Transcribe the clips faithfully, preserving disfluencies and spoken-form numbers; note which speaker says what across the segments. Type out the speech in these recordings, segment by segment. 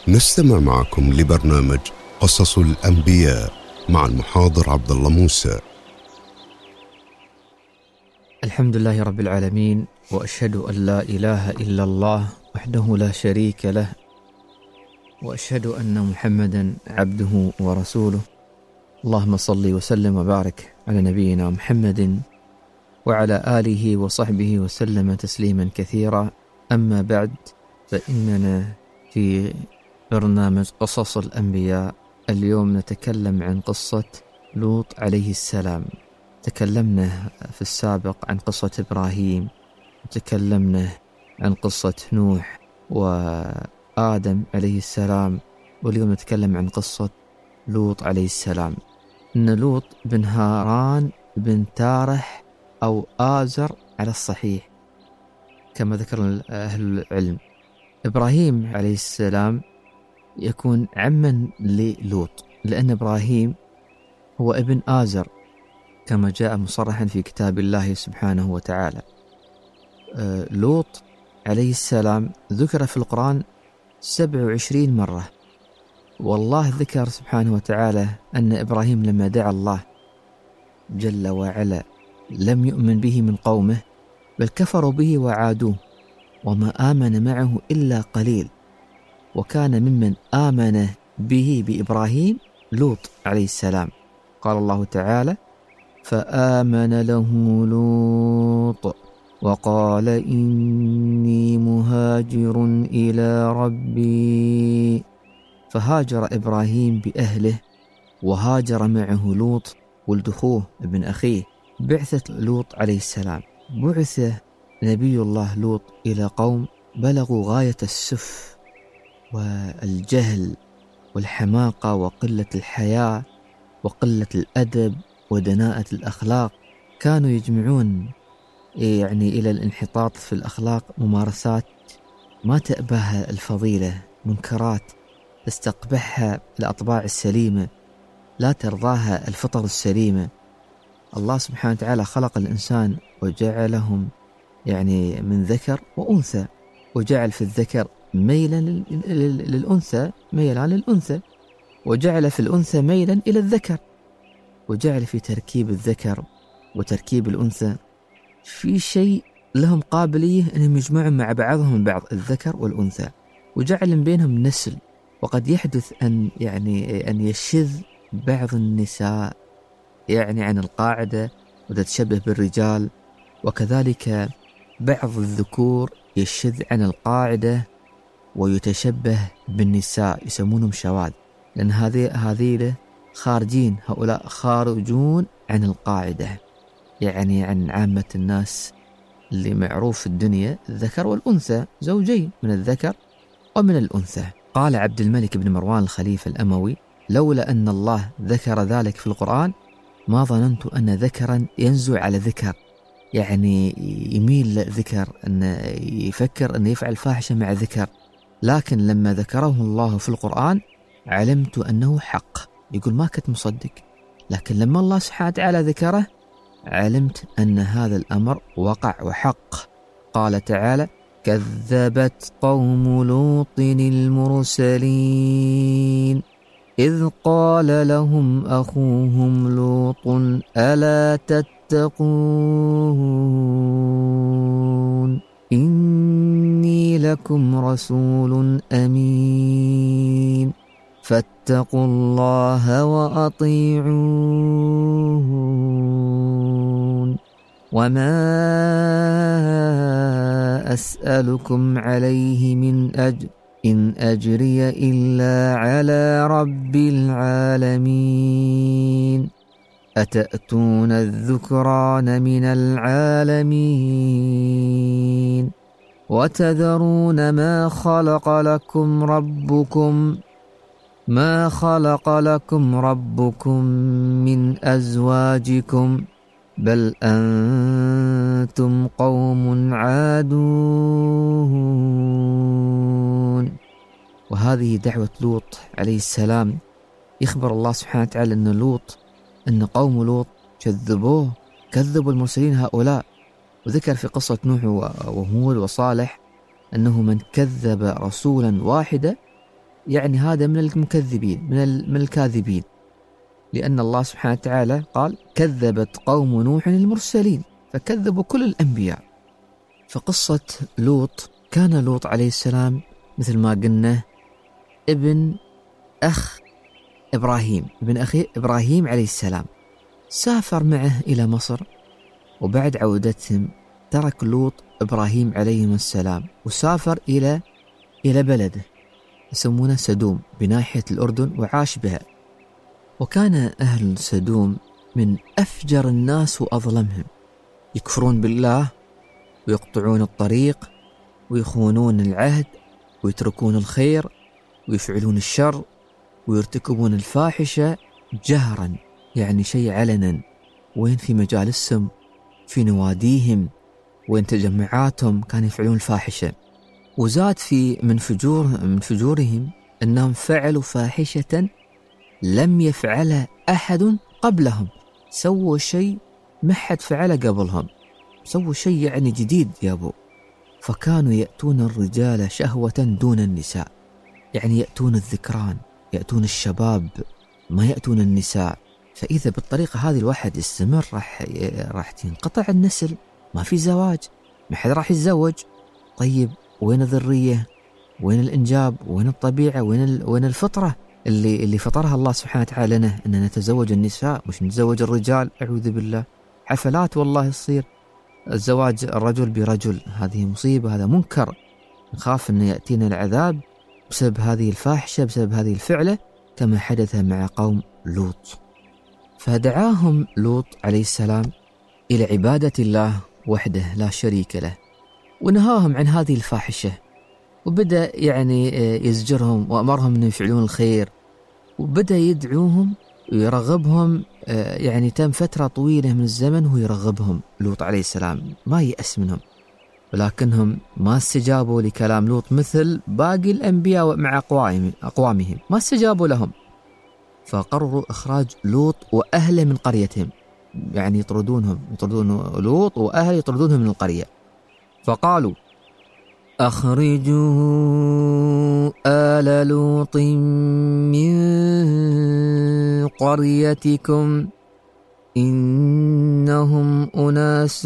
Speaker 1: نستمع معكم لبرنامج قصص الأنبياء مع المحاضر عبد الله موسى.
Speaker 2: الحمد لله رب العالمين، وأشهد أن لا إله إلا الله وحده لا شريك له، وأشهد أن محمدا عبده ورسوله. اللهم صل وسلم وبارك على نبينا محمد وعلى آله وصحبه وسلم تسليما كثيرا. أما بعد، فإننا في برنامج قصص الأنبياء اليوم نتكلم عن قصة لوط عليه السلام. تكلمنا في السابق عن قصة إبراهيم، وتكلمنا عن قصة نوح وآدم عليه السلام، واليوم نتكلم عن قصة لوط عليه السلام. إن لوط بن هاران بن تارح أو آزر على الصحيح كما ذكر أهل العلم. إبراهيم عليه السلام يكون عما للوط، لأن إبراهيم هو ابن آزر كما جاء مصرحا في كتاب الله سبحانه وتعالى. آه لوط عليه السلام ذكر في القرآن سبع وعشرين مرة، والله ذكر سبحانه وتعالى أن إبراهيم لما دعا الله جل وعلا لم يؤمن به من قومه، بل كفروا به وعادوه، وما آمن معه إلا قليل، وكان ممن آمن به بإبراهيم لوط عليه السلام. قال الله تعالى: فآمن له لوط وقال إني مهاجر إلى ربي. فهاجر إبراهيم بأهله، وهاجر معه لوط ولد أخوه ابن أخيه. بعثة لوط عليه السلام، بعث نبي الله لوط إلى قوم بلغوا غاية السف والجهل والحماقة وقلة الحياة وقلة الأدب ودناءة الأخلاق. كانوا يجمعون يعني إلى الانحطاط في الأخلاق ممارسات ما تأباها الفضيلة، منكرات تستقبحها الأطباع السليمة، لا ترضاها الفطر السليمة. الله سبحانه وتعالى خلق الإنسان وجعلهم يعني من ذكر وأنثى، وجعل في الذكر ميلا للأنثى ميلا للأنثى، وجعل في الأنثى ميلا إلى الذكر، وجعل في تركيب الذكر وتركيب الأنثى في شيء لهم قابلية أنهم يجمعون مع بعضهم البعض، الذكر والأنثى، وجعل بينهم نسل. وقد يحدث أن يعني أن يشذ بعض النساء يعني عن القاعدة وتتشبه بالرجال، وكذلك بعض الذكور يشذ عن القاعدة ويتشبه بالنساء، يسمونهم شواذ، لأن هذه هذيله خارجين، هؤلاء خارجون عن القاعدة، يعني عن عامة الناس اللي معروف في الدنيا الذكر والأنثى، زوجين من الذكر ومن الأنثى. قال عبد الملك بن مروان الخليفة الأموي: لولا أن الله ذكر ذلك في القرآن ما ظننت أن ذكرا ينزو على ذكر، يعني يميل لذكر، أن يفكر أن يفعل فاحشة مع ذكر، لكن لما ذكره الله في القرآن علمت أنه حق. يقول ما كنت مصدق، لكن لما الله سبحانه وتعالى ذكره علمت أن هذا الأمر وقع وحق. قال تعالى: كذبت قوم لوط المرسلين إذ قال لهم أخوهم لوط ألا تتقون إني لكم رسول أمين فاتقوا الله وأطيعون وما أسألكم عليه من أجر إن أجري إلا على رب العالمين أتأتون الذكران من العالمين وتذرون ما خلق لكم ربكم ما خلق لكم ربكم من أزواجكم بل أنتم قوم عادون. وهذه دعوة لوط عليه السلام. يخبر الله سبحانه وتعالى أن لوط أن قوم لوط كذبوه، كذبوا المرسلين هؤلاء. وذكر في قصة نوح وهود وصالح أنه من كذب رسولا واحدا يعني هذا من المكذبين، من من الكاذبين، لأن الله سبحانه وتعالى قال كذبت قوم نوح المرسلين، فكذبوا كل الأنبياء. فقصة لوط، كان لوط عليه السلام مثل ما قلنا ابن أخ إبراهيم، ابن أخي إبراهيم عليه السلام. سافر معه إلى مصر، وبعد عودتهم ترك لوط إبراهيم عليه السلام وسافر إلى إلى بلده يسمونه سدوم بناحية الأردن، وعاش بها. وكان أهل سدوم من أفجر الناس وأظلمهم، يكفرون بالله ويقطعون الطريق ويخونون العهد ويتركون الخير ويفعلون الشر ويرتكبون الفاحشة جهرا، يعني شيء علنا، وين في مجالسهم، في نواديهم، وين تجمعاتهم كانوا يفعلون الفاحشة. وزاد في من فجور من فجورهم أنهم فعلوا فاحشة لم يفعلها أحد قبلهم، سووا شيء ما حد فعله قبلهم، سووا شيء يعني جديد يا أبو. فكانوا يأتون الرجال شهوة دون النساء، يعني يأتون الذكران، يأتون الشباب، ما يأتون النساء. فإذا بالطريقة هذه الواحد يستمر راح راح تنقطع النسل، ما في زواج، ما حد راح يتزوج. طيب وين الذرية؟ وين الإنجاب؟ وين الطبيعة؟ وين وين الفطرة اللي اللي فطرها الله سبحانه وتعالى لنا أن نتزوج النساء مش نتزوج الرجال؟ أعوذ بالله. حفلات والله تصير الزواج الرجل برجل، هذه مصيبة، هذا منكر، نخاف أن يأتينا العذاب بسبب هذه الفاحشة، بسبب هذه الفعلة، كما حدث مع قوم لوط. فدعاهم لوط عليه السلام إلى عبادة الله وحده لا شريك له، ونهاهم عن هذه الفاحشة، وبدأ يعني يزجرهم وأمرهم أن يفعلون الخير، وبدأ يدعوهم ويرغبهم. يعني تم فترة طويلة من الزمن وهو يرغبهم لوط عليه السلام، ما يأس منهم، ولكنهم ما استجابوا لكلام لوط مثل باقي الأنبياء مع أقوامهم، ما استجابوا لهم. فقرروا إخراج لوط وأهله من قريتهم، يعني يطردونهم، يطردون لوط وأهله يطردونهم من القرية. فقالوا أخرجوا آل لوط من قريتكم إنهم أناس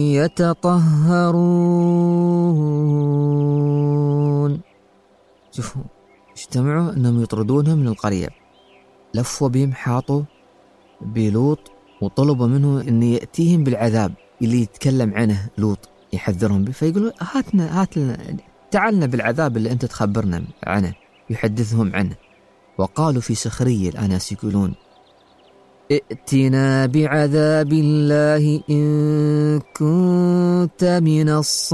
Speaker 2: يتطهرون. شوفوا، اجتمعوا أنهم يطردونهم من القرية، لفوا بهم، حاطوا بلوط وطلبوا منه أن يأتيهم بالعذاب اللي يتكلم عنه لوط، يحذرهم به. فيقولوا هاتنا هاتنا تعالنا بالعذاب اللي أنت تخبرنا عنه، يحدثهم عنه. وقالوا في سخرية الآناس يقولون ائتنا بعذاب الله إن كنت من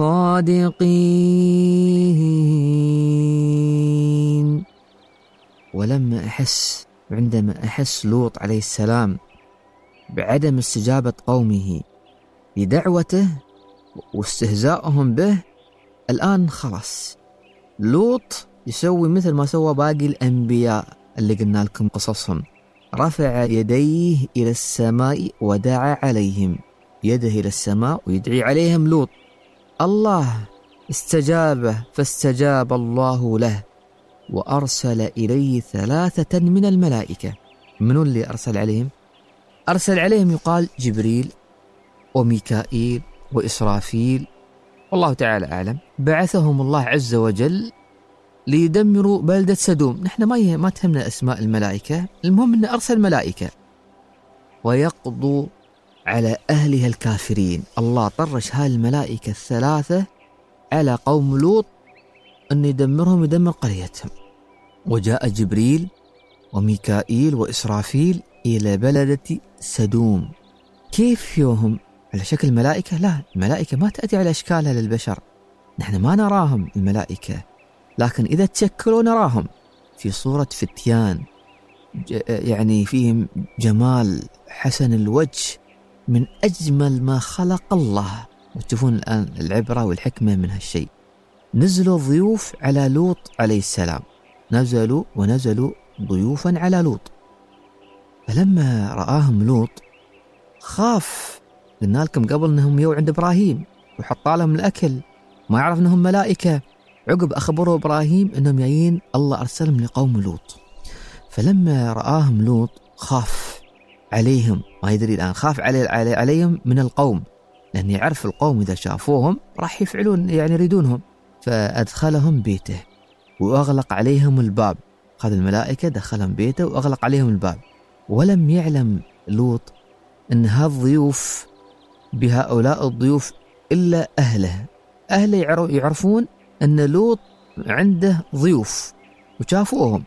Speaker 2: الصادقين. ولما أحس عندما أحس لوط عليه السلام بعدم استجابة قومه لدعوته واستهزائهم به، الآن خلاص لوط يسوي مثل ما سوى باقي الأنبياء اللي قلنا لكم قصصهم، رفع يديه إلى السماء ودعا عليهم، يده إلى السماء ويدعي عليهم لوط. الله استجابه، فاستجاب الله له وأرسل إليه ثلاثة من الملائكة. منو اللي أرسل عليهم؟ أرسل عليهم يقال جبريل وميكائيل وإسرافيل، والله تعالى أعلم. بعثهم الله عز وجل ليدمروا بلدة سدوم. نحن ما ما تهمنا أسماء الملائكة، المهم أن أرسل ملائكة ويقضوا على أهلها الكافرين. الله طرش هاي الملائكة الثلاثة على قوم لوط أن يدمرهم، يدمر قريتهم. وجاء جبريل وميكائيل وإسرافيل إلى بلدة سدوم. كيف يوهم؟ على شكل ملائكة؟ لا، الملائكة ما تأتي على أشكالها للبشر، نحن ما نراهم الملائكة، لكن إذا تشكلوا نراهم في صورة فتيان، يعني فيهم جمال، حسن الوجه، من أجمل ما خلق الله. وتشوفون الآن العبرة والحكمة من هالشيء. نزلوا ضيوف على لوط عليه السلام، نزلوا ونزلوا ضيوفا على لوط. فلما رآهم لوط خاف، قلنا لكم قبل أنهم يو عند إبراهيم وحط لهم الأكل، ما يعرف أنهم ملائكة، عقب أخبروا إبراهيم أنهم جايين الله أرسلهم لقوم لوط. فلما رآهم لوط خاف عليهم، ما يدري الآن خاف علي علي عليهم من القوم، لأن يعرف القوم إذا شافوهم راح يفعلون يعني يريدونهم. فأدخلهم بيته وأغلق عليهم الباب. خذ الملائكة دخلهم بيته وأغلق عليهم الباب. ولم يعلم لوط أن هالضيوف بهؤلاء الضيوف إلا أهله. أهله يعرفون أن لوط عنده ضيوف وشافوهم.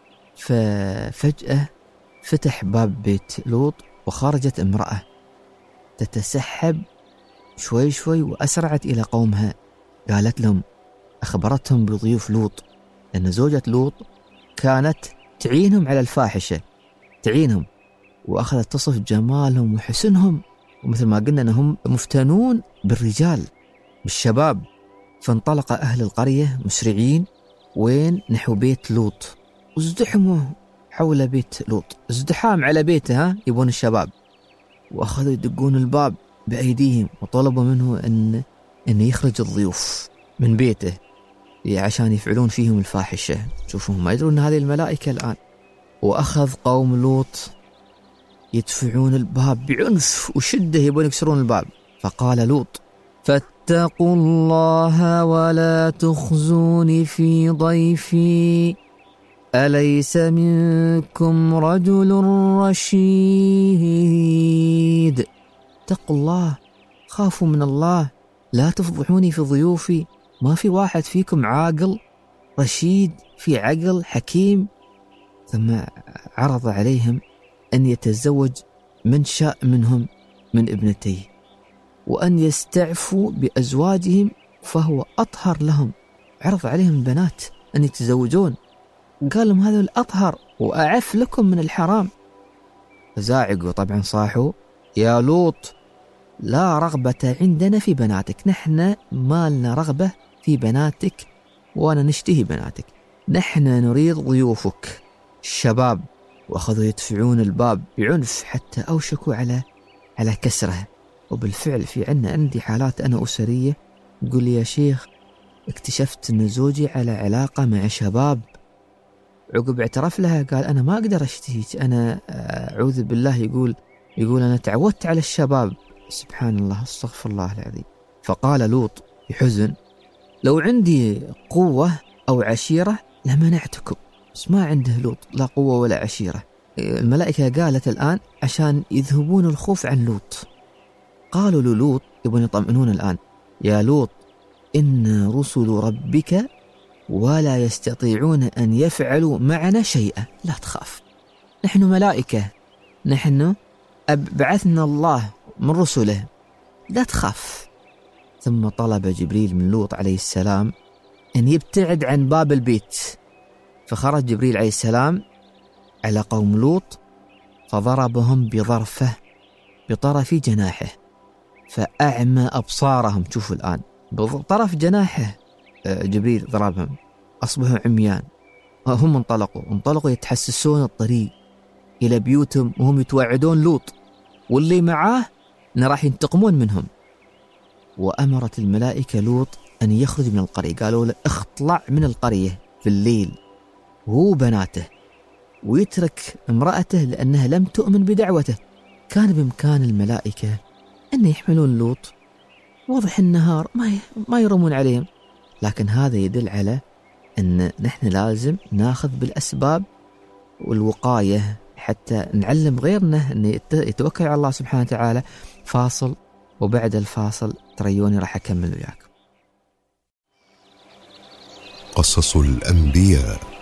Speaker 2: ففجأة فتح باب بيت لوط وخرجت امرأة تتسحب شوي شوي وأسرعت إلى قومها. قالت لهم، أخبرتهم بضيوف لوط، لأن زوجة لوط كانت تعينهم على الفاحشة، تعينهم، وأخذت تصف جمالهم وحسنهم، ومثل ما قلنا أنهم مفتنون بالرجال بالشباب. فانطلق أهل القرية مسرعين وين؟ نحو بيت لوط، وازدحموا حول بيت لوط، ازدحام على بيته، ها يبون الشباب. وأخذوا يدقون الباب بأيديهم وطلبوا منه أن أن يخرج الضيوف من بيته عشان يفعلون فيهم الفاحشة. شوفوا ما يدرون أن هذه الملائكة الآن. وأخذ قوم لوط يدفعون الباب بعنف وشدة، يبون يكسرون الباب. فقال لوط: فاتقوا الله ولا تخزوني في ضيفي أليس منكم رجل رشيد. اتقوا الله، خافوا من الله، لا تفضحوني في ضيوفي. ما في واحد فيكم عاقل رشيد، في عقل حكيم؟ ثم عرض عليهم أن يتزوج من شاء منهم من ابنتيه، وأن يستعفوا بأزواجهم فهو أطهر لهم. عرض عليهم البنات أن يتزوجون، قال لهم هذا الأطهر وأعف لكم من الحرام. فزاعقوا طبعا، صاحوا: يا لوط لا رغبة عندنا في بناتك، نحن ما لنا رغبة في بناتك وأنا نشتهي بناتك، نحن نريد ضيوفك الشباب. وأخذوا يدفعون الباب بعنف حتى أوشكوا على على كسره. وبالفعل في عنا عندي حالات أنا أسرية، يقول لي: يا شيخ اكتشفت أن زوجي على علاقة مع شباب. عقب اعترف لها قال: أنا ما أقدر أشتهيك، أنا أعوذ بالله، يقول يقول أنا تعودت على الشباب. سبحان الله، استغفر الله العظيم. فقال لوط بحزن: لو عندي قوة أو عشيرة لمنعتكم. بس ما عنده لوط لا قوة ولا عشيرة. الملائكة قالت الآن عشان يذهبون الخوف عن لوط. قالوا للوط، يبون يطمئنون الآن: يا لوط إن رسل ربك ولا يستطيعون أن يفعلوا معنا شيئا، لا تخاف، نحن ملائكة، نحن بعثنا الله من رسله، لا تخاف. ثم طلب جبريل من لوط عليه السلام أن يبتعد عن باب البيت. فخرج جبريل عليه السلام على قوم لوط فضربهم بظرفه بطرف جناحه فأعمى أبصارهم. شوفوا الآن بطرف جناحه جبريل ضربهم، أصبحوا عميان. هم انطلقوا انطلقوا يتحسسون الطريق إلى بيوتهم وهم يتوعدون لوط واللي معاه أن راح ينتقمون منهم. وأمرت الملائكة لوط أن يخرج من القرية، قالوا له: اخطلع من القرية في الليل هو بناته، ويترك امرأته لأنها لم تؤمن بدعوته. كان بإمكان الملائكة أن يحملون لوط وضح النهار ما ما يرمون عليهم، لكن هذا يدل على أن نحن لازم ناخذ بالأسباب والوقاية حتى نعلم غيرنا أن يتوكل على الله سبحانه وتعالى. فاصل، وبعد الفاصل تريوني راح أكمل وياكم.
Speaker 1: قصص الأنبياء.